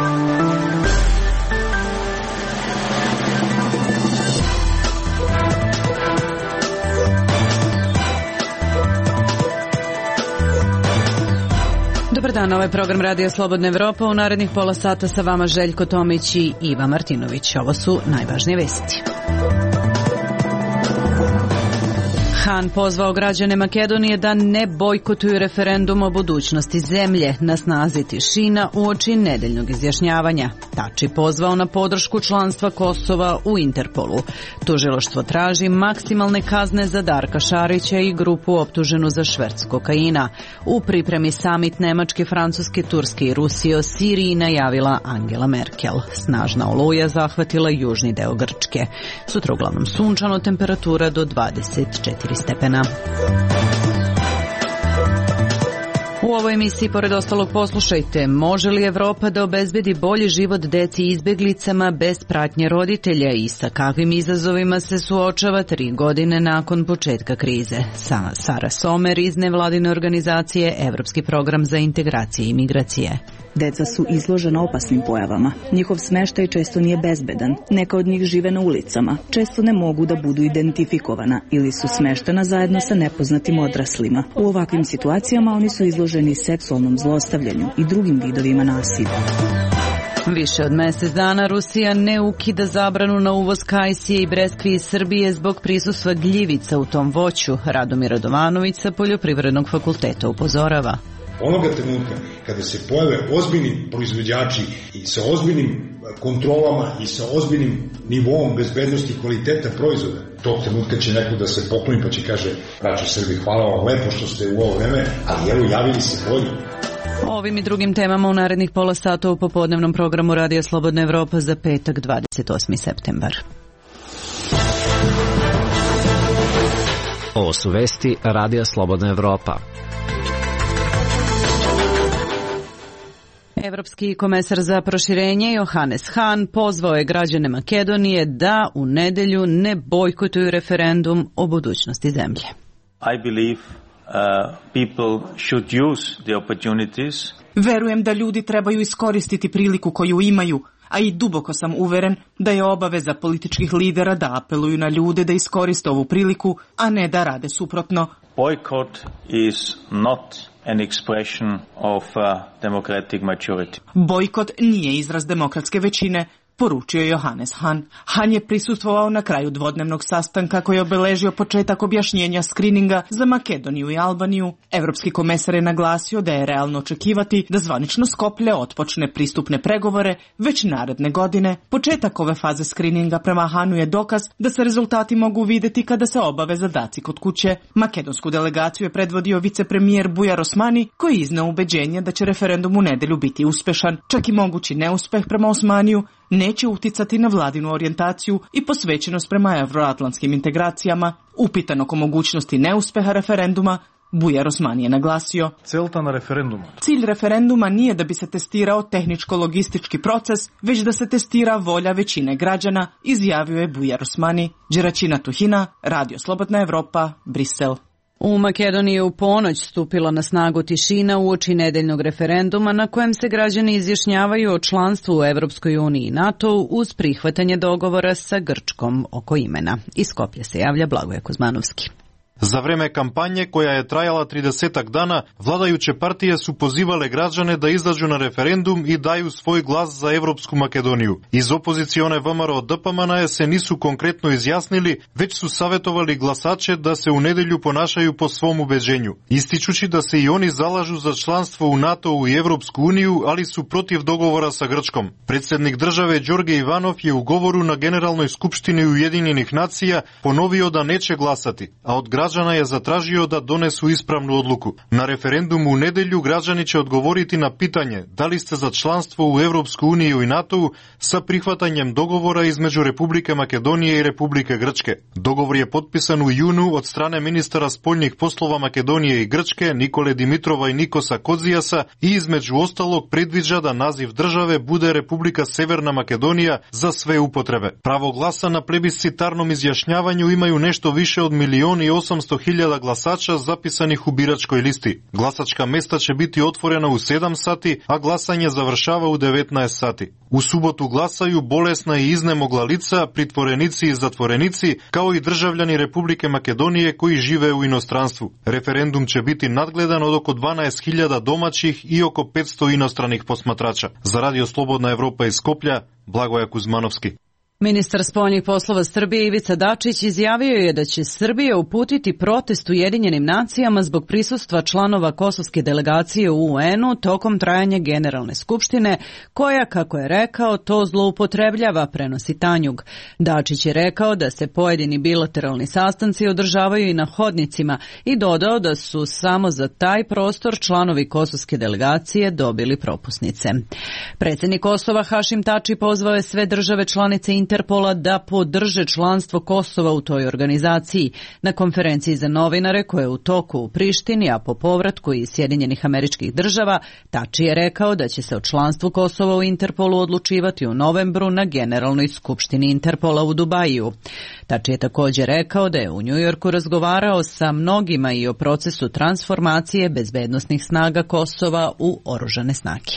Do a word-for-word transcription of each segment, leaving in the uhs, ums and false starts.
Dobar dan, ovaj program Radija Slobodna Evropa. U narednih pola sata sa vama Željko Tomić i Iva Martinović. Ovo su najvažnije vesti. Han pozvao građane Makedonije da ne bojkotuju referendum o budućnosti zemlje. Na snazi tišina uoči nedeljnog izjašnjavanja. Tači pozvao na podršku članstva Kosova u Interpolu. Tužilaštvo traži maksimalne kazne za Darka Šarića i grupu optuženu za šverc kokaina. U pripremi samit Nemačke, Francuske, Turske i Rusije o Siriji najavila Angela Merkel. Snažna oluja zahvatila južni deo Grčke. Sutra uglavnom sunčano, temperatura do dvadeset četiri stepena. U ovoj emisiji, pored ostalog, poslušajte: može li Evropa da obezbedi bolji život deci izbeglicama bez pratnje roditelja i sa kakvim izazovima se suočava tri godine nakon početka krize? Sara Somer iz nevladine organizacije Evropski program za integracije i migracije. Deca su izložena opasnim pojavama. Njihov smeštaj često nije bezbedan. Neka od njih žive na ulicama. Često ne mogu da budu identifikovana ili su smeštena zajedno sa nepoznatim odraslima. U ovakvim situacijama oni su izloženi seksualnom zlostavljanju i drugim vidovima nasilja. Više od mjesec dana Rusija ne ukida zabranu na uvoz kajsije i breskvi iz Srbije zbog prisustva gljivica u tom voću. Radomir Radovanović sa Poljoprivrednog fakulteta upozorava: onoga trenutka kada se pojave ozbiljni proizvođači i sa ozbiljnim kontrolama i sa ozbiljnim nivoom bezbednosti i kvaliteta proizvoda, tog trenutka će neko da se pokloni pa će kaže: braćo Srbi, hvala vam lepo što ste u ovo vreme, ali evo javili se bolji. Ovim i drugim temama u narednih pola sata u popodnevnom programu Radija Slobodna Evropa za petak dvadeset osmi septembar. Ovo su vesti Radija Slobodna Evropa. Evropski komesar za proširenje Johannes Hahn pozvao je građane Makedonije da u nedelju ne bojkotuju referendum o budućnosti zemlje. I believe uh, people should use the opportunities. Verujem da ljudi trebaju iskoristiti priliku koju imaju, a i duboko sam uveren da je obaveza političkih lidera da apeluju na ljude da iskoriste ovu priliku, a ne da rade suprotno. Boycott is not an expression of uh, democratic majority. Bojkot nije izraz demokratske većine, poručio Johannes Hahn. Hahn je prisustvovao na kraju dvodnevnog sastanka koji je obeležio početak objašnjenja skrininga za Makedoniju i Albaniju. Evropski komesar je naglasio da je realno očekivati da zvanično Skoplje otpočne pristupne pregovore već naredne godine. Početak ove faze skrininga prema Hahnu je dokaz da se rezultati mogu videti kada se obave zadaci kod kuće. Makedonsku delegaciju je predvodio vicepremijer Bujar Osmani, koji je izneo ubeđenje da će referendum u nedelju biti uspešan. Čak i mogući neuspeh prema Osmaniju neće uticati na vladinu orijentaciju i posvećenost prema evroatlantskim integracijama. Upitan oko mogućnosti neuspeha referenduma, Bujar Osmani je naglasio: Celta na referenduma. Cilj referenduma nije da bi se testirao tehničko-logistički proces, već da se testira volja većine građana, izjavio je Bujar Osmani. Đeračina Tuhina, Radio Slobodna Evropa, Brisel. U Makedoniji je u ponoć stupila na snagu tišina uoči nedeljnog referenduma na kojem se građani izjašnjavaju o članstvu u Evropskoj uniji i NATO uz prihvatanje dogovora sa Grčkom oko imena. Iz Skoplja se javlja Blagoje Kuzmanovski. За време кампање која е трајала тридесет дана, владајуче партија су позивале граѓане да излажу на референдум и дају свој глас за Европску Македонiju. Из опозиционе ВМРО ДПМН се нису конкретно изјаснили, веќе су саветовали гласаче да се у неделју понашају по свом убежењу, истичучи да се и они залажу за членство у НАТО и Европску Унију, али су против договора са Грчком. Председник државе Ѓорге Иванов je u govoru na Generalnoj skupštini Ujedinjenih nacija ponovio da neće glasati, a od građana je zatražio da donesu ispravnu odluku. Na referendumu u nedelju građani će odgovoriti na pitanje da li ste za članstvo u Evropsku uniju i NATO sa prihvatanjem dogovora između Republike Makedonije i Republike Grčke. Dogovor je potpisan u junu od strane ministara spoljnih poslova Makedonije i Grčke Nikole Dimitrova i Nikosa Kozijasa i između ostalog predviđa da naziv države bude Republika Severna Makedonija za sve upotrebe. Pravo glasa na plebiscitarnom izjašnjavanju imaju nešto više od milion i osam sedamsto hiljada glasača zapisanih u biračkoj listi. Glasačka mesta će biti otvorena u sedam sati, a glasanje završava u devetnaest sati. U subotu glasaju bolesna i iznemogla lica, pritvorenici i zatvorenici, kao i državljani Republike Makedonije koji žive u inostranstvu. Referendum će biti nadgledan od oko dvanaest hiljada domaćih i oko petsto inostranih posmatrača. Za Radio Slobodna Evropa iz Skoplja, Blagoja Kuzmanovski. Ministar spoljnih poslova Srbije Ivica Dačić izjavio je da će Srbija uputiti protest Ujedinjenim nacijama zbog prisustva članova kosovske delegacije u U N-u tokom trajanja Generalne skupštine, koja, kako je rekao, to zloupotrebljava, prenosi Tanjug. Dačić je rekao da se pojedini bilateralni sastanci održavaju i na hodnicima i dodao da su samo za taj prostor članovi kosovske delegacije dobili propusnice. Predsjednik Kosova Hašim Tači pozvao je sve države članice Interpola da podrže članstvo Kosova u toj organizaciji. Na konferenciji za novinare koja je u toku u Prištini, a po povratku iz Sjedinjenih Američkih Država, Tači je rekao da će se o članstvu Kosova u Interpolu odlučivati u novembru na Generalnoj skupštini Interpola u Dubaju. Tači je također rekao da je u Njujorku razgovarao sa mnogima i o procesu transformacije bezbednosnih snaga Kosova u oružane snage.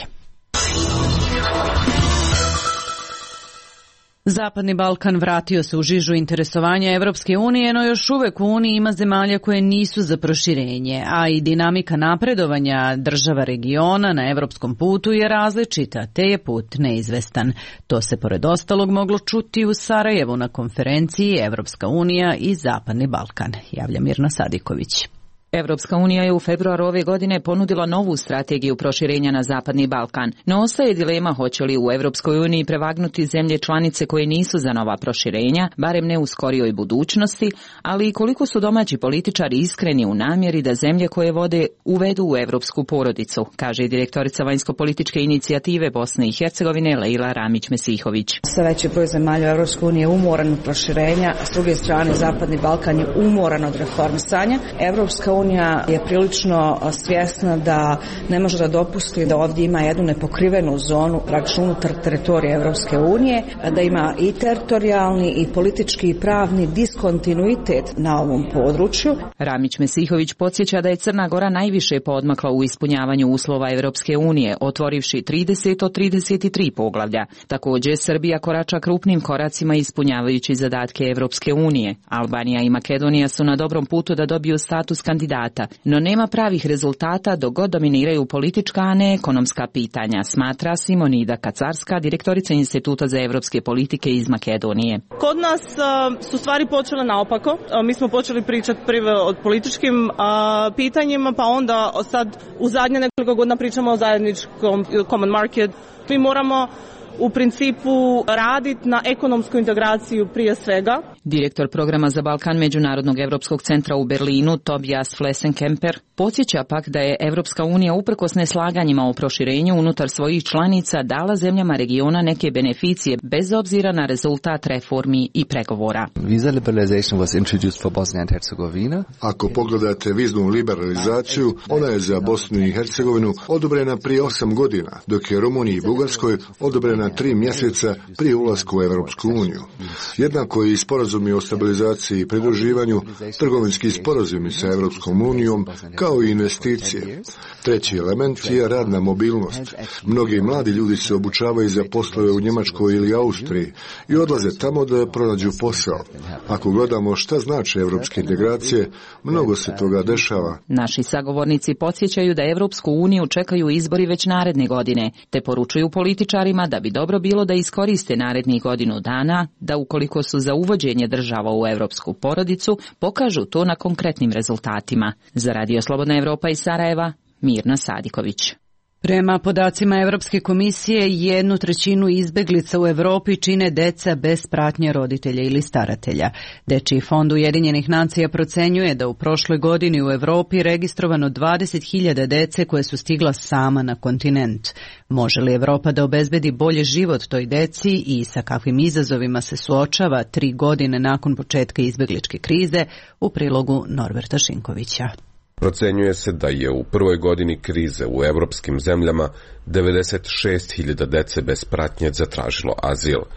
Zapadni Balkan vratio se u žižu interesovanja Evropske unije, no još uvek u Uniji ima zemalja koje nisu za proširenje, a i dinamika napredovanja država regiona na evropskom putu je različita, te je put neizvestan. To se pored ostalog moglo čuti u Sarajevu na konferenciji Evropska unija i Zapadni Balkan, javlja Mirna Sadiković. Evropska unija je u februaru ove godine ponudila novu strategiju proširenja na Zapadni Balkan, no ostaje dilema hoće li u Evropskoj uniji prevagnuti zemlje članice koje nisu za nova proširenja, barem ne u skorijoj budućnosti, ali i koliko su domaći političari iskreni u namjeri da zemlje koje vode uvedu u evropsku porodicu, kaže direktorica vanjsko-političke inicijative Bosne i Hercegovine Leila Ramić-Mesihović. Sve veći broj zemalja u Evropskoj uniji je umoran od proširenja, a s druge strane Zapadni Balkan je umoran od reformisanja. Evropska unija je prilično svjesna da ne može da dopusti da ovdje ima jednu nepokrivenu zonu praktično unutar teritorija Evropske unije, da ima i teritorijalni i politički i pravni diskontinuitet na ovom području. Ramić Mesihović podsjeća da je Crna Gora najviše poodmakla u ispunjavanju uslova Evropske unije, otvorivši trideset od trideset tri poglavlja. Također Srbija korača krupnim koracima ispunjavajući zadatke Evropske unije. Albanija i Makedonija su na dobrom putu da dobiju status kandidata, no nema pravih rezultata dok god dominiraju politička, a ne ekonomska pitanja, smatra Simonida Kacarska, direktorica Instituta za evropske politike iz Makedonije. Kod nas uh, su stvari počele naopako. Uh, mi smo počeli pričati prvo o političkim uh, pitanjima, pa onda sad u zadnje nekoliko godina pričamo o zajedničkom common market. Mi moramo u principu raditi na ekonomsku integraciju prije svega. Direktor programa za Balkan Međunarodnog evropskog centra u Berlinu, Tobias Flessenkemper, podsjeća pak da je Evropska unija uprkos neslaganjima o proširenju unutar svojih članica dala zemljama regiona neke beneficije bez obzira na rezultat reformi i pregovora. Visa liberalization was introduced for Bosnia and Herzegovina. Ako pogledate viznu liberalizaciju, ona je za Bosnu i Hercegovinu odobrena prije osam godina, dok je Rumuniji i Bugarskoj odobrena tri mjeseca prije ulaska u Evropsku uniju. Jednako i sporazumi o stabilizaciji i pridruživanju, trgovinski sporazumi sa Evropskom unijom, kao i investicije. Treći element je radna mobilnost. Mnogi mladi ljudi se obučavaju za poslove u Njemačkoj ili Austriji i odlaze tamo da pronađu posao. Ako gledamo šta znači evropske integracije, mnogo se toga dešava. Naši sagovornici podsjećaju da Evropsku uniju čekaju izbori već naredne godine, te poručuju političarima da bi dobro bilo da iskoriste narednih godinu dana, da ukoliko su za uvođenje država u evropsku porodicu, pokažu to na konkretnim rezultatima. Za Radio Slobodna Evropa iz Sarajeva, Mirna Sadiković. Prema podacima Evropske komisije, jednu trećinu izbeglica u Evropi čine deca bez pratnje roditelja ili staratelja. Dečiji fond Ujedinjenih nacija procenjuje da u prošloj godini u Evropi registrovano dvadeset hiljada dece koje su stigla sama na kontinent. Može li Evropa da obezbedi bolje život toj deci i sa kakvim izazovima se suočava tri godine nakon početka izbegličke krize, u prilogu Norberta Šinkovića. Procenjuje se da je u prvoj godini krize u evropskim zemljama devedeset šest hiljada dece bez pratnje zatražilo azil.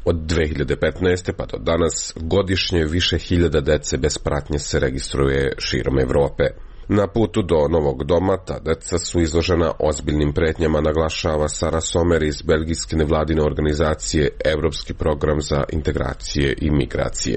Od dve hiljade petnaeste. pa do danas godišnje više hiljada dece bez pratnje se registruje širom Evrope. Na putu do novog doma ta deca su izložena ozbiljnim pretnjama, naglašava Sara Sommer iz belgijske nevladine organizacije Evropski program za integracije i migracije.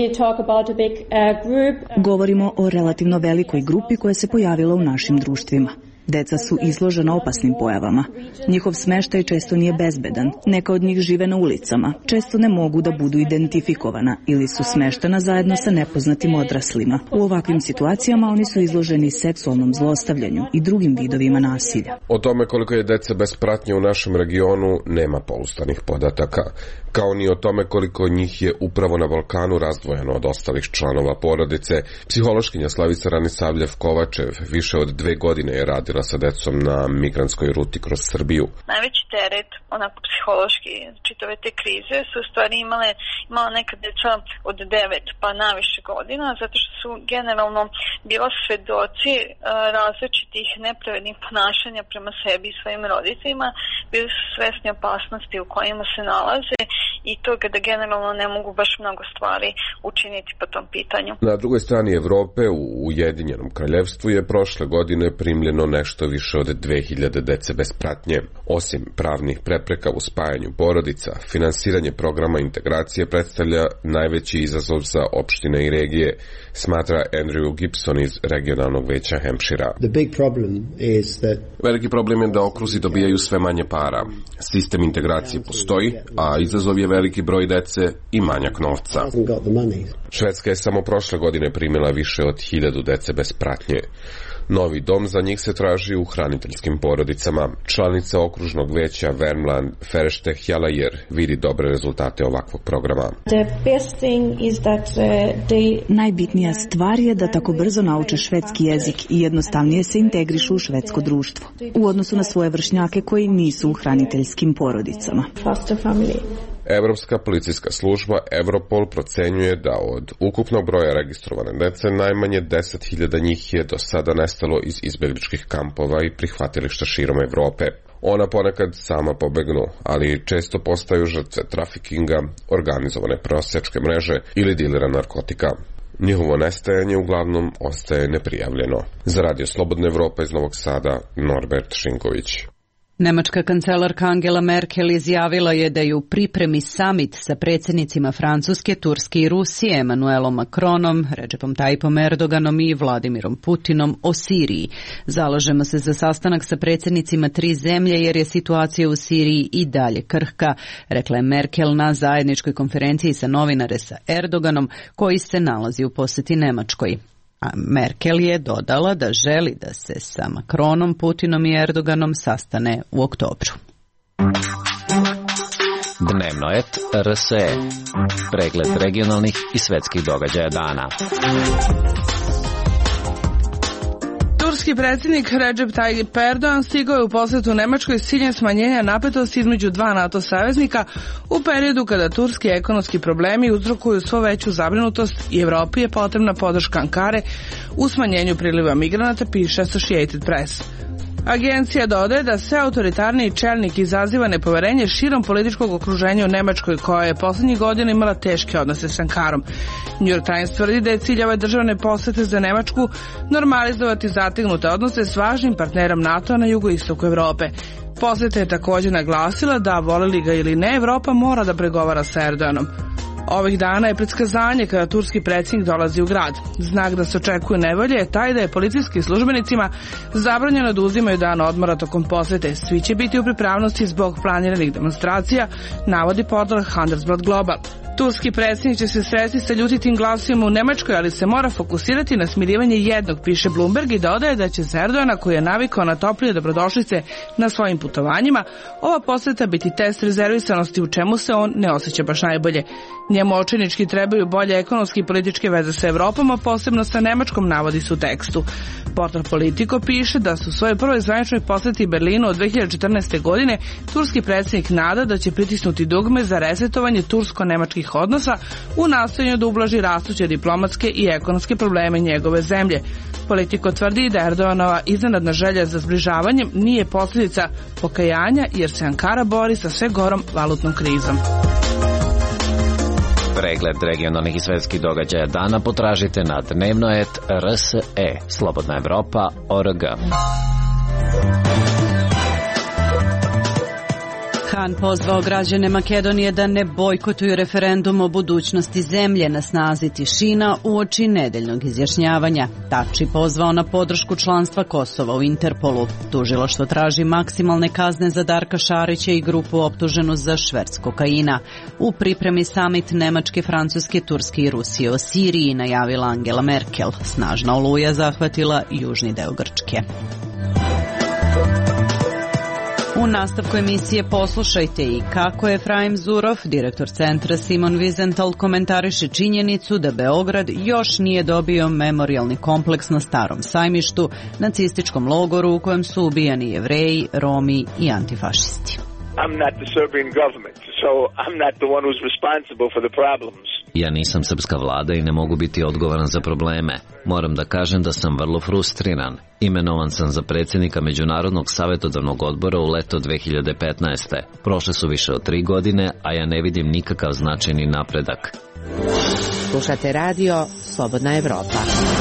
Govorimo o relativno velikoj grupi koja se pojavila u našim društvima. Deca su izložena opasnim pojavama. Njihov smeštaj često nije bezbedan. Neka od njih žive na ulicama. Često ne mogu da budu identifikovana ili su smeštena zajedno sa nepoznatim odraslima. U ovakvim situacijama oni su izloženi seksualnom zlostavljanju i drugim vidovima nasilja. O tome koliko je dece bez pratnje u našem regionu nema pouzdanih podataka, kao ni o tome koliko njih je upravo na Balkanu razdvojeno od ostalih članova porodice. Psihološkinja Slavica Ranisavljev-Kovačev više od dve godine je radila sa decom na migrantskoj ruti kroz Srbiju. Najveći teret, onako psihološki, čitave te krize su u stvari imale, imala neka deca od devet pa naviše godina, zato što su generalno bila svedoci uh, različitih nepravednih ponašanja prema sebi i svojim roditeljima, bili su svesni opasnosti u kojima se nalaze i toga da generalno ne mogu baš mnogo stvari učiniti po tom pitanju. Na drugoj strani Evrope, u Ujedinjenom kraljevstvu, je prošle godine primljeno nešto više od dve hiljade dece bez pratnje. Osim pravnih prepreka u spajanju porodica, finansiranje programa integracije predstavlja najveći izazov za opštine i regije, smatra Andrew Gibson iz regionalnog veća Hampshira. Veliki problem je da okruzi dobijaju sve manje para. Sistem integracije postoji, a izazov je veliki broj dece i manjak novca. Švedska je samo prošle godine primila više od hiljadu dece bez pratnje. Novi dom za njih se traži u hraniteljskim porodicama. Članica okružnog veća Värmland Ferešte Hjalajer vidi dobre rezultate ovakvog programa. Najbitnija stvar je da tako brzo nauče švedski jezik i jednostavnije se integrišu u švedsko društvo u odnosu na svoje vršnjake koji nisu u hraniteljskim porodicama. Evropska policijska služba Europol procenjuje da od ukupnog broja registrovane dece najmanje deset hiljada njih je do sada nestalo iz izbegličkih kampova i prihvatilišta širom Evrope. Ona ponekad sama pobegnu, ali često postaju žrtve trafikinga, organizovane prosjačke mreže ili dilera narkotika. Njihovo nestajanje uglavnom ostaje neprijavljeno. Za Radio Slobodne Evrope iz Novog Sada, Norbert Šinković. Nemačka kancelarka Angela Merkel izjavila je da je u pripremi samit sa predsjednicima Francuske, Turske i Rusije, Emmanuelom Macronom, Recepom Tayyipom Erdoganom i Vladimirom Putinom o Siriji. Zalažemo se za sastanak sa predsjednicima tri zemlje jer je situacija u Siriji i dalje krhka, rekla je Merkel na zajedničkoj konferenciji sa novinare sa Erdoganom koji se nalazi u posjeti Nemačkoj. A Merkel je dodala da želi da se sa Macronom, Putinom i Erdoganom sastane u oktobru. Dnevno et R S E. Pregled regionalnih i svetskih događaja dana. Turski predsjednik Recep Tayyip Erdogan stigao je u posjetu Nemačkoj s ciljem smanjenja napetosti između dva NATO saveznika u periodu kada turski ekonomski problemi uzrokuju svo veću zabrinutost i Evropi je potrebna podrška Ankare u smanjenju priliva migranata, piše Associated Press. Agencija dodaje da sve autoritarniji čelnik izaziva nepoverenje širom političkog okruženja u Nemačkoj, koja je posljednjih godina imala teške odnose s Ankarom. New York Times tvrdi da je cilj ove državne posete za Nemačku normalizovati zategnute odnose s važnim partnerom NATO na jugoistoku Evrope. Poseta je također naglasila da, voleli ga ili ne, Evropa mora da pregovara sa Erdoganom. Ovih dana je predskazanje kada turski predsjednik dolazi u grad. Znak da se očekuje nevolje je taj da je policijskim službenicima zabranjeno da uzimaju dan odmora tokom posete. Svi će biti u pripravnosti zbog planiranih demonstracija, navodi portal Handelsblad Global. Turski predsjednik će se sresti sa ljutitim glasovima u Nemačkoj, ali se mora fokusirati na smirivanje jednog, piše Bloomberg, i dodaje da će za Erdogana, koji je navikao na toplije dobrodošlice na svojim putovanjima, ova poseta biti test rezervisanosti u čemu se on ne osjeća baš najbolje. Njemu očajnički trebaju bolje ekonomske i političke veze sa Evropom, a posebno sa Nemačkom, navodi se u tekstu. Portal Politico piše da su u svojoj prvoj zvaničnoj posjeti Berlinu od dve hiljade četrnaeste. godine turski predsjednik nada da će pritisnuti dugme za resetovanje tursko-nemačkih odnosa u nastojanju da ublaži rastuće diplomatske i ekonomske probleme njegove zemlje. Politico tvrdi da Erdoganova iznenadna želja za zbližavanjem nije posljedica pokajanja jer se Ankara bori sa sve gorom valutnom krizom. Pregled regionalnih i svetskih događaja dana potražite na dnevnoet R S E, Slobodna Evropa, O R G. Han pozvao građane Makedonije da ne bojkotuju referendum o budućnosti zemlje na snazi tišina uoči nedeljnog izjašnjavanja. Tači pozvao na podršku članstva Kosova u Interpolu. Tužilaštvo traži maksimalne kazne za Darka Šarića i grupu optuženu za šverc kokaina. U pripremi samit Nemačke, Francuske, Turske i Rusije o Siriji najavila Angela Merkel. Snažna oluja zahvatila južni deo Grčke. U nastavku emisije poslušajte i kako je Efraim Zurov, direktor centra Simon Wiesenthal, komentariše činjenicu da Beograd još nije dobio memorijalni kompleks na Starom sajmištu, nacističkom logoru u kojem su ubijani Jevreji, Romi i antifašisti. I'm not the Serbian government, so I'm not the one who's responsible for the problems. Ja nisam srpska vlada i ne mogu biti odgovoran za probleme. Moram da kažem da sam vrlo frustriran. Imenovan sam za predsjednika Međunarodnog savjetodavnog odbora u leto dve hiljade petnaeste. Prošle su više od tri godine, a ja ne vidim nikakav značajni napredak. Slušate radio Slobodna Evropa.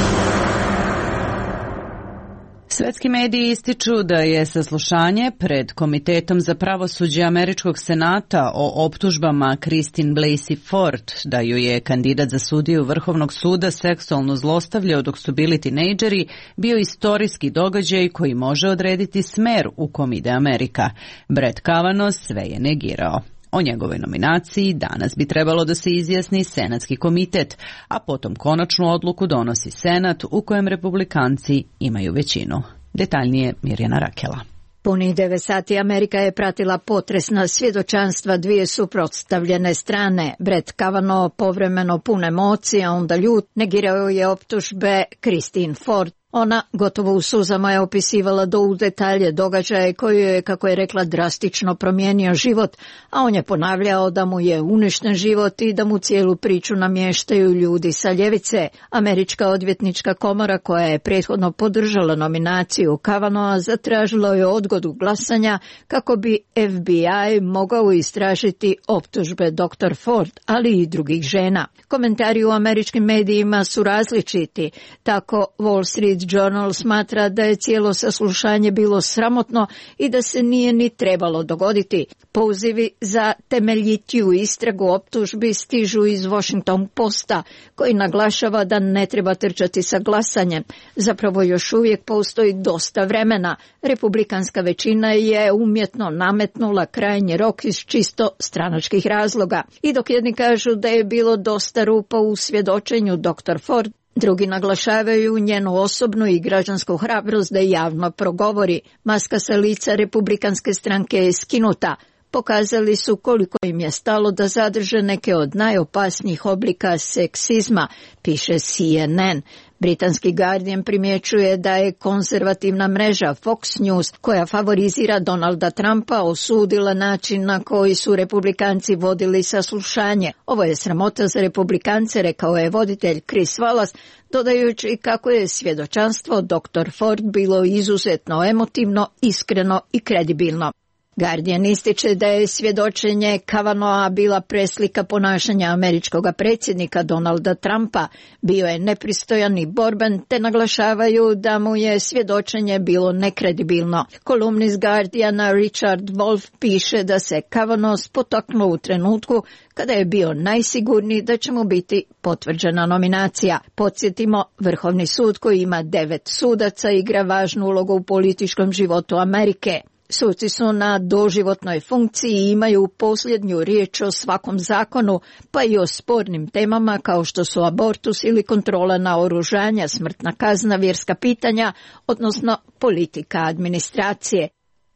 Svetski mediji ističu da je saslušanje pred Komitetom za pravosuđe Američkog senata o optužbama Christine Blasey Ford, da ju je kandidat za sudiju Vrhovnog suda seksualno zlostavljao dok su bili tinejdžeri, bio istorijski događaj koji može odrediti smer u kom ide Amerika. Brett Kavanaugh sve je negirao. O njegovoj nominaciji danas bi trebalo da se izjasni Senatski komitet, a potom konačnu odluku donosi Senat u kojem republikanci imaju većinu. Detaljnije Mirjana Rakela. Punih devet sati Amerika je pratila potresna svjedočanstva dvije suprotstavljene strane. Brett Kavanaugh, povremeno pun emocija, onda ljut, negirao je optužbe Christine Ford. Ona gotovo u suzama je opisivala do u detalje događaje koji je, kako je rekla, drastično promijenio život, a on je ponavljao da mu je uništen život i da mu cijelu priču namještaju ljudi sa ljevice. Američka odvjetnička komora, koja je prethodno podržala nominaciju Kavanaugha, zatražila je odgodu glasanja kako bi F B I mogao istražiti optužbe doktor Ford, ali i drugih žena. Komentari u američkim medijima su različiti. Tako Wall Street Journal smatra da je cijelo saslušanje bilo sramotno i da se nije ni trebalo dogoditi. Pozivi za temeljitiju istragu optužbi stižu iz Washington Posta, koji naglašava da ne treba trčati sa glasanjem. Zapravo još uvijek postoji dosta vremena. Republikanska većina je umjetno nametnula krajnji rok iz čisto stranačkih razloga. I dok jedni kažu da je bilo dosta rupa u svjedočenju doktor Ford, drugi naglašavaju njenu osobnu i građansku hrabrost da javno progovori. Maska sa lica republikanske stranke je skinuta. Pokazali su koliko im je stalo da zadrže neke od najopasnijih oblika seksizma, piše C N N. Britanski Guardian primjećuje da je konzervativna mreža Fox News, koja favorizira Donalda Trumpa, osudila način na koji su republikanci vodili saslušanje. Ovo je sramota za republikance, rekao je voditelj Chris Wallace, dodajući kako je svjedočanstvo doktor Ford bilo izuzetno emotivno, iskreno i kredibilno. Guardian ističe da je svjedočenje Kavanaugha bila preslika ponašanja američkog predsjednika Donalda Trumpa. Bio je nepristojan i borben, te naglašavaju da mu je svjedočenje bilo nekredibilno. Kolumnist Guardiana Richard Wolff piše da se Kavanaugh spotaknuo u trenutku kada je bio najsigurniji da će mu biti potvrđena nominacija. Podsjetimo, Vrhovni sud, koji ima devet sudaca, igra važnu ulogu u političkom životu Amerike. Suci su na doživotnoj funkciji i imaju posljednju riječ o svakom zakonu, pa i o spornim temama kao što su abortus ili kontrola naoružanja, smrtna kazna, vjerska pitanja, odnosno politika administracije.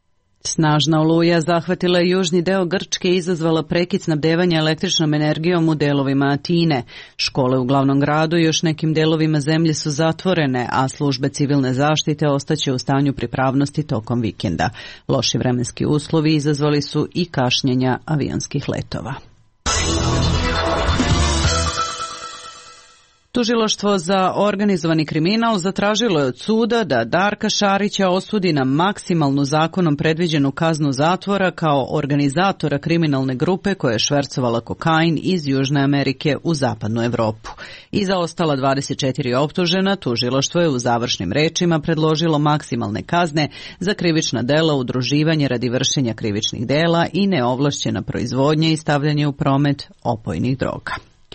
Snažna oluja zahvatila je južni deo Grčke i izazvala prekid snabdevanja električnom energijom u delovima Atine. Škole u glavnom gradu i još nekim delovima zemlje su zatvorene, a službe civilne zaštite ostaće u stanju pripravnosti tokom vikenda. Loši vremenski uslovi izazvali su i kašnjenja avionskih letova. Tužilaštvo za organizovani kriminal zatražilo je od suda da Darka Šarića osudi na maksimalnu zakonom predviđenu kaznu zatvora kao organizatora kriminalne grupe koja je švercovala kokain iz Južne Amerike u zapadnu Evropu. I za ostala dvadeset četiri optužena, tužilaštvo je u završnim rečima predložilo maksimalne kazne za krivična dela, udruživanje radi vršenja krivičnih dela i neovlašćena proizvodnja i stavljanje u promet opojnih droga.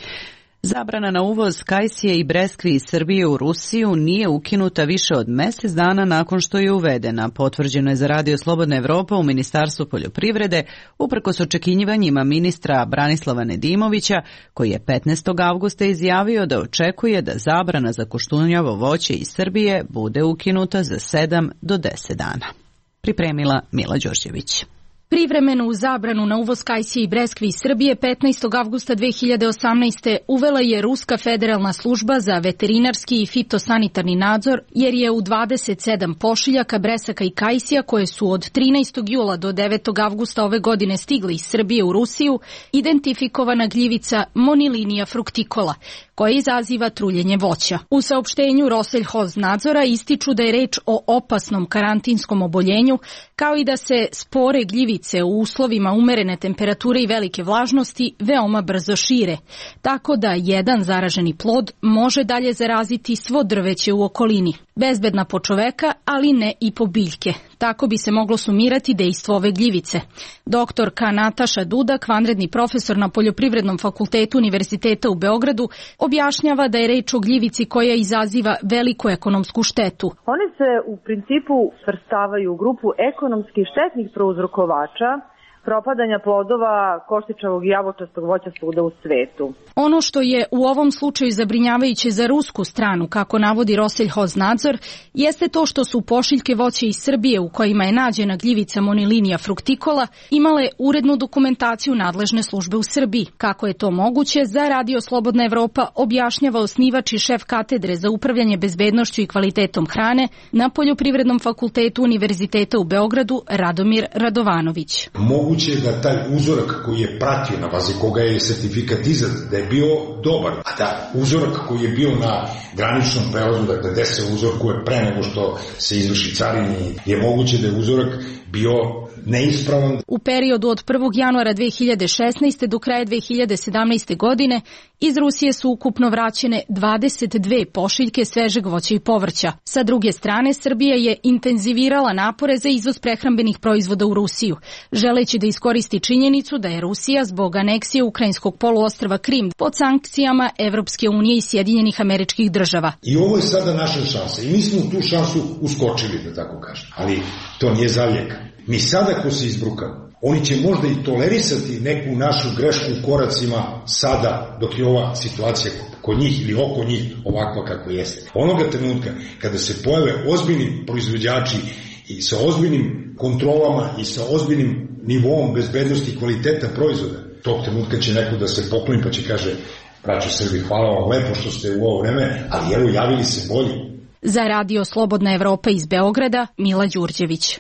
Zabrana na uvoz kajsije i breskvi iz Srbije u Rusiju nije ukinuta više od mjesec dana nakon što je uvedena, potvrđeno je za Radio Slobodna Evropa u Ministarstvu poljoprivrede, uprkos očekivanjima ministra Branislava Nedimovića, koji je petnaestog avgusta izjavio da očekuje da zabrana za koštunjavo voće iz Srbije bude ukinuta za sedam do deset dana. Pripremila Mila Đorđević. Privremenu zabranu na uvoz kajsije i breskvi iz Srbije petnaestog avgusta dve hiljade osamnaeste. uvela je Ruska federalna služba za veterinarski i fitosanitarni nadzor, jer je u dvadeset sedam pošiljaka bresaka i kajsija koje su od trinaestog jula do devetog avgusta ove godine stigli iz Srbije u Rusiju identifikovana gljivica Monilinija fructicola, koja izaziva truljenje voća. U saopštenju Roselhozn-nadzora ističu da je reč o opasnom karantinskom oboljenju, kao i da se spore gljivice u uslovima umerene temperature i velike vlažnosti veoma brzo šire, tako da jedan zaraženi plod može dalje zaraziti svo drveće u okolini. Bezbedna po čoveka, ali ne i po biljke. Tako bi se moglo sumirati dejstvo ove gljivice. Doktorka Nataša Dudak, vanredni profesor na Poljoprivrednom fakultetu Univerziteta u Beogradu, objašnjava da je reč o gljivici koja izaziva veliku ekonomsku štetu. One se u principu svrstavaju u grupu ekonomski štetnih prouzrokovača propadanja plodova koštičavog i jabučastog voća svuda u svetu. Ono što je u ovom slučaju zabrinjavajuće za rusku stranu, kako navodi Roselhozn-nadzor, jeste to što su pošiljke voća iz Srbije u kojima je nađena gljivica Monilinija fructicola imale urednu dokumentaciju nadležne službe u Srbiji. Kako je to moguće, za Radio Slobodna Evropa objašnjava osnivač i šef katedre za upravljanje bezbednošću i kvalitetom hrane na Poljoprivrednom fakultetu Univerziteta u Beogradu Radomir Radovanović. Moguće je da taj uzorak koji je pratio, na bazi koga je sertifikat izdat, da je bio dobar, a da uzorak koji je bio na graničnom prelazu, dakle gde se uzorkuje pre nego što se izvrši carini, je moguće da je uzorak bio neispravan. U periodu od prvog januara dve hiljade šesnaeste. do kraja dve hiljade sedamnaeste. godine iz Rusije su ukupno vraćene dvadeset dve pošiljke svežeg voća i povrća. Sa druge strane, Srbija je intenzivirala napore za izvoz prehrambenih proizvoda u Rusiju, želeći da iskoristi činjenicu da je Rusija zbog aneksije ukrajinskog poluostrva Krim pod sankcijama Evropske unije i Sjedinjenih Američkih Država. I ovo je sada naša šansa i mi smo tu šansu uskočili, da tako kažem, ali to nije zavijek. Mi sada ko se izbrukamo, oni će možda i tolerisati neku našu grešku u koracima sada, dok je ova situacija kod njih ili oko njih ovakva kako jeste. Onoga trenutka kada se pojave ozbiljni proizvođači i sa ozbiljnim kontrolama i sa ozbiljnim nivoom bezbednosti i kvaliteta proizvoda, tog trenutka će neko da se pokloni pa će kaže: braćo Srbi, hvala vam lepo što ste u ovo vreme, ali evo javili se bolji. Za Radio Slobodna Evropa iz Beograda, Mila Đurđević.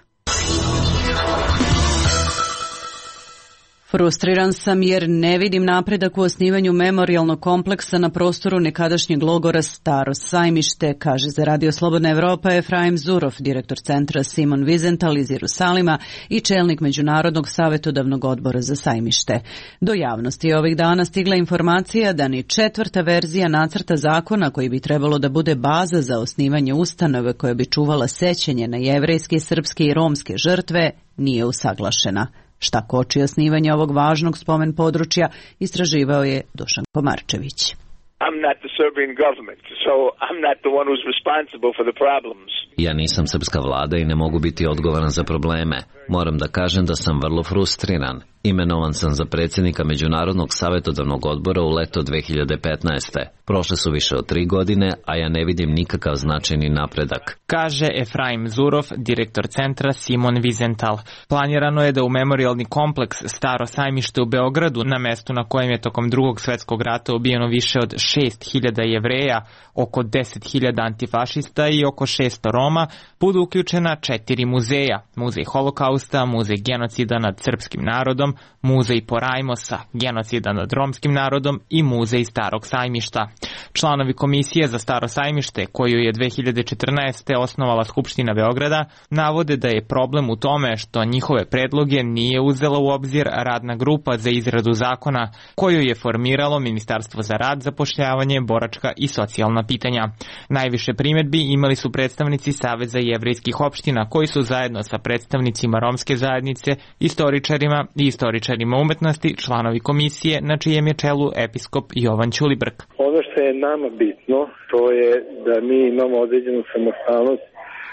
Frustriran sam jer ne vidim napredak u osnivanju memorijalnog kompleksa na prostoru nekadašnjeg logora Staro Sajmište, kaže za Radio Slobodna Evropa Efraim Zurov, direktor centra Simon Wiesenthal iz Jerusalima i čelnik Međunarodnog savjetodavnog odbora za Sajmište. Do javnosti je ovih dana stigla informacija da ni četvrta verzija nacrta zakona koji bi trebalo da bude baza za osnivanje ustanove koja bi čuvala sećanje na jevrejske, srpske i romske žrtve nije usaglašena. Šta koči osnivanje ovog važnog spomen područja, istraživao je Dušan Komarčević. I'm not the Serbian government, so I'm not the one who's responsible for the problems. Ja nisam srpska vlada i ne mogu biti odgovoran za probleme. Moram da kažem da sam vrlo frustriran. Imenovan sam za predsjednika Međunarodnog savjetodavnog odbora u leto dve hiljade petnaeste. Prošle su više od tri godine, a ja ne vidim nikakav značajni napredak. Kaže Efraim Zurov, direktor centra Simon Wiesenthal. Planirano je da u memorijalni kompleks Staro Sajmište u Beogradu, na mestu na kojem je tokom drugog svjetskog rata ubijeno više od šest hiljada Jevreja, oko deset hiljada antifašista i oko šesto Roma, budu uključena četiri muzeja. Muzej holokausta, muzej genocida nad srpskim narodom, narodom, muzej Porajmosa, genocida nad romskim narodom i muzej Starog sajmišta. Članovi Komisije za Staro sajmište, koju je dve hiljade četrnaeste. osnovala Skupština Beograda, navode da je problem u tome što njihove predloge nije uzela u obzir radna grupa za izradu zakona, koju je formiralo Ministarstvo za rad, zapošljavanje, boračka i socijalna pitanja. Najviše primedbi imali su predstavnici Saveza jevrejskih opština, koji su zajedno sa predstavnicima romske zajednice, istoričarima i istoričarima umetnosti članovi komisije, na čijem je čelu episkop Jovan Ćulibrk. Ono što je nama bitno, to je da mi imamo određenu samostalnost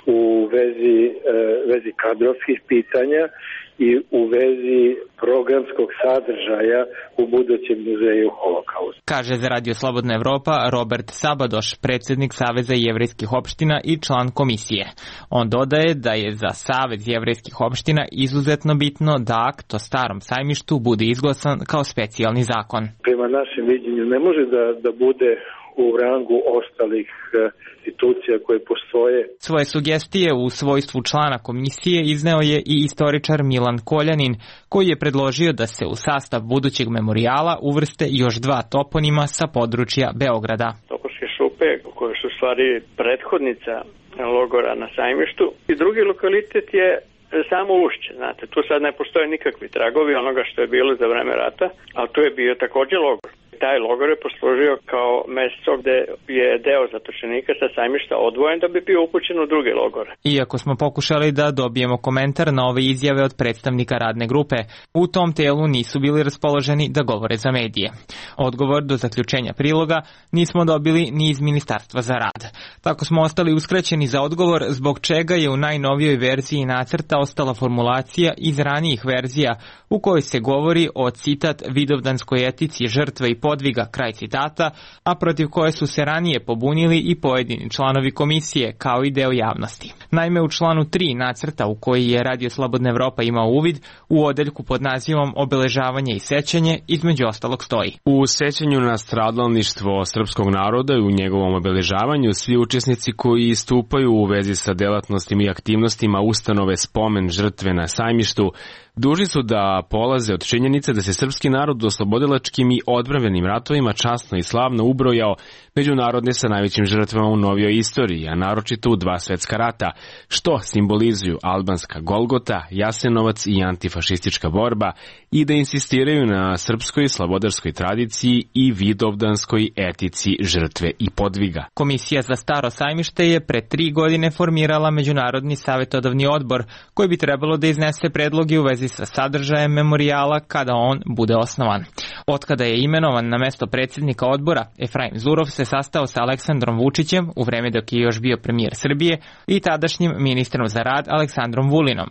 u vezi, vezi kadrovskih pitanja i u vezi programskog sadržaja u budućem muzeju Holokausta. Kaže za Radio Slobodna Evropa Robert Sabadoš, predsjednik Saveza jevrejskih opština i član komisije. On dodaje da je za Savez jevrejskih opština izuzetno bitno da akt o Starom sajmištu bude izglasan kao specijalni zakon. Prema našem viđenju ne može da, da bude u rangu ostalih institucija koje postoje. Svoje sugestije u svojstvu člana komisije izneo je i istoričar Milan Koljanin, koji je predložio da se u sastav budućeg memorijala uvrste još dva toponima sa područja Beograda. Topovske šupe, koje su stvari prethodnica logora na Sajmištu, i drugi lokalitet je samo Ušće, znate, tu sad ne postoje nikakvi tragovi onoga što je bilo za vreme rata, ali tu je bio također logor. Taj logor je poslužio kao mesto gde je deo zatočenika sa Sajmišta odvojen da bi bio upućen u druge logore. Iako smo pokušali da dobijemo komentar na ove izjave od predstavnika radne grupe, u tom telu nisu bili raspoloženi da govore za medije. Odgovor do zaključenja priloga nismo dobili ni iz Ministarstva za rad. Tako smo ostali uskraćeni za odgovor zbog čega je u najnovijoj verziji nacrta ostala formulacija iz ranijih verzija u kojoj se govori o, citat, vidovdanskoj etici žrtve i podviga, kraj citata, a protiv koje su se ranije pobunili i pojedini članovi komisije, kao i deo javnosti. Naime, u članu tri nacrta u koji je Radio Slobodna Evropa imao uvid, u odeljku pod nazivom Obeležavanje i sećanje, između ostalog stoji: u sećanju na stradalništvo srpskog naroda i u njegovom obeležavanju svi učesnici koji istupaju u vezi sa delatnostima i aktivnostima ustanove Spomen žrtve na Sajmištu dužni su da polaze od činjenice da se srpski narod u oslobodilačkim i odbrambenim ratovima časno i slavno ubrojao među narode sa najvećim žrtvama u novijoj istoriji, a naročito u dva svetska rata, što simbolizuju albanska Golgota, Jasenovac i antifašistička borba, i da insistiraju na srpskoj slobodarskoj tradiciji i vidovdanskoj etici žrtve i podviga. Komisija za Staro sajmište je pre tri godine formirala Međunarodni savetodavni odbor, koji bi trebalo da iznese predloge u vezi sa sadržajem memorijala kada on bude osnovan. Otkada je imenovan na mesto predsjednika odbora, Efraim Zurov se sastao sa Aleksandrom Vučićem u vreme dok je još bio premijer Srbije i tadašnjim ministrom za rad Aleksandrom Vulinom.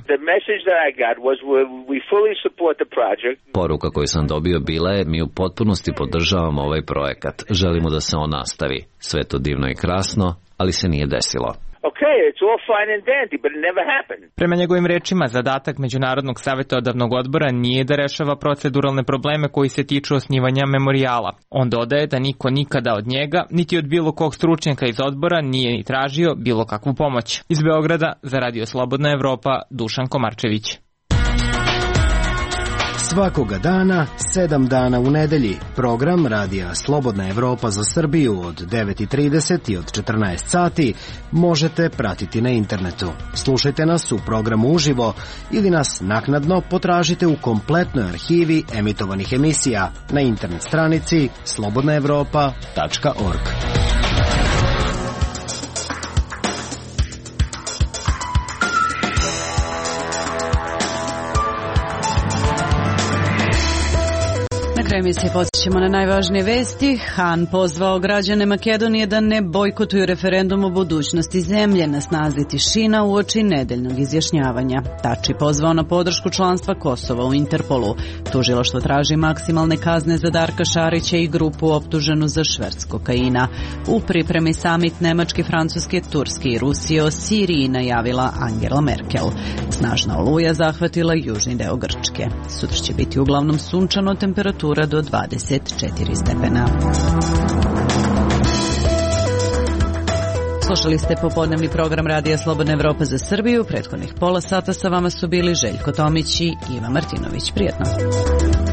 Poruka koju sam dobio bila je: mi u potpunosti podržavamo ovaj projekat, želimo da se on nastavi. Sve to divno i krasno, ali se nije desilo. Okay, it's all fine and dandy, but it never happened. Prema njegovim rečima, zadatak Međunarodnog savetodavnog odbora nije da rešava proceduralne probleme koji se tiču osnivanja memorijala. On dodaje da niko nikada od njega, niti od bilo kog stručnjaka iz odbora nije ni tražio bilo kakvu pomoć. Iz Beograda za Radio Slobodna Evropa, Dušan Komarčević. Svakoga dana, sedam dana u nedelji, program Radija Slobodna Evropa za Srbiju od devet i trideset i od četrnaest sati možete pratiti na internetu. Slušajte nas u programu uživo ili nas naknadno potražite u kompletnoj arhivi emitovanih emisija na internet stranici slobodna evropa tačka org. Emisije podsjećamo na najvažnije vesti. Han pozvao građane Makedonije da ne bojkotuju referendum o budućnosti zemlje, na snazi tišina uoči nedeljnog izjašnjavanja. Tači pozvao na podršku članstva Kosova u Interpolu. Tužilaštvo traži maksimalne kazne za Darka Šarića i grupu optuženu za šverc kokaina. U pripremi samit Nemačke, Francuske, Turske i Rusije o Siriji najavila Angela Merkel. Snažna oluja zahvatila južni deo Grčke. Sutra će biti uglavnom sunčano, temperatura do dvadeset četiri stepena. Slušali ste popodnevni program Radija Slobodna Evropa za Srbiju. Prethodnih pola sata sa vama su bili Željko Tomić i Iva Martinović. Prijatno.